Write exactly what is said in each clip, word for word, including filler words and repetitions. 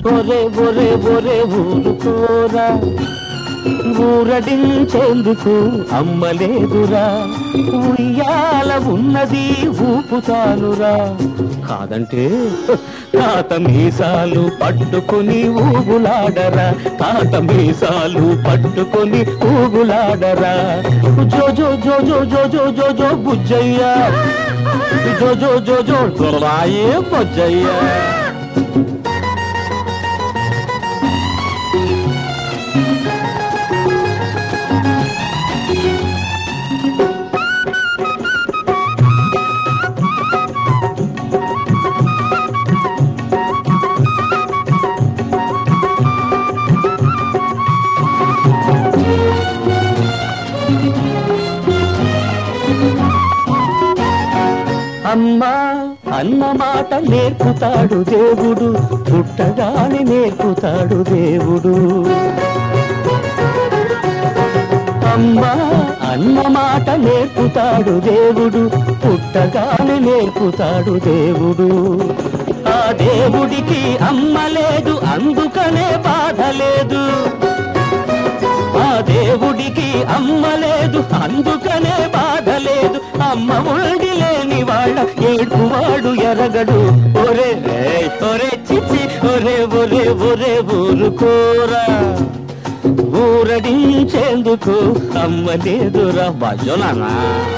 ఒరే ఒరే ఒరే ఊరుకోరా, ఊరడించేందుకు అమ్మలేదురా, ఉయ్యాల ఉన్నది ఊపుతానురా. కాదంటే తాత మీసాలు పట్టుకొని ఊగులాడరా, తాత మీసాలు పట్టుకొని ఊగులాడరా. జో జో జో జో జో జో జో జో బుజ్జయ్యా, జో జో జో జో దొరాయే బుజ్జయ్యా. అమ్మా అన్న మాట నేర్పుతాడు దేవుడు, పుట్టగానే నేర్పుతాడు దేవుడు. అమ్మా అన్న మాట నేర్పుతాడు దేవుడు, పుట్టగానే నేర్పుతాడు దేవుడు. ఆ దేవుడికి అమ్మ లేదు, అందుకనే బాధ లేదు. ఆ దేవుడికి అమ్మ లేదు, అందుకనే బాధ లేదు. అమ్మ ఒడి లేని వాళ్ళ ఏడువాడు ఎరగడు. ఒరే ఒరే చిచ్చి ఒరే ఒరే ఒరే ఊరుకోరా, ఊరడించేందుకు అమ్మ లేదురా. భజననా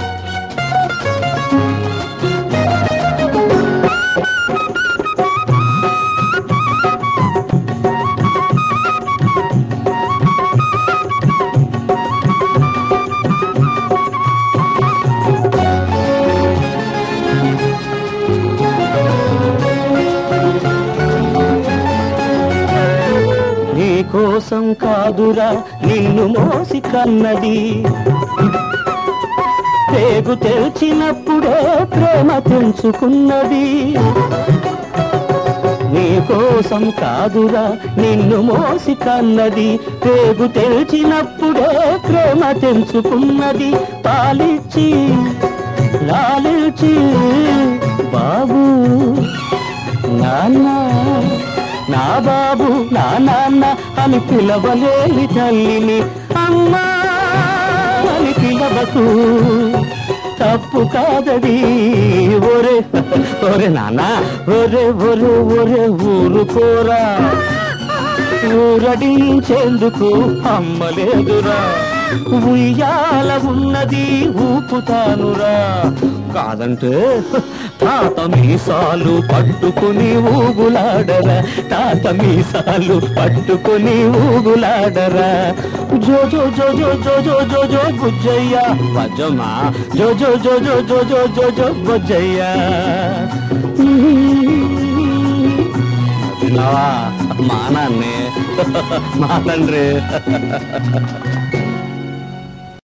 కోసం కాదురా నిన్ను మోసి కన్నది, పేగు తెల్చినప్పుడే ప్రేమ తెంచుకున్నది. నీ కోసం కాదురా నిన్ను మోసి కన్నది, పేగు తెల్చినప్పుడే ప్రేమ తెంచుకున్నది. పాలిచ్చి లాలిచ్చి బాబు నాన్న నా బాబు నా నాన్న అని పిలవలేని తల్లిని అమ్మా అని పిలవకు, తప్పు కాదది. ఒరే ఒరే నాన్న ఒరే ఒరే ఒరే ఊరుకోరా, ఊరడించేందుకు అమ్మలేదురా. ఉయ్యాల ఉన్నది ఊపుతానురా. కాదంటే తాత మీసాలు పట్టుకుని ఊగులాడరా, తాత మీసాలు పట్టుకుని ఊగులాడరా. జో జో జో జో జో జో జో జో బుజ్జయ్యా భజమా, జో జో జో జో జో జో జో జో బుజ్జయ్యా. మా నాన్నే మా తండ్రి.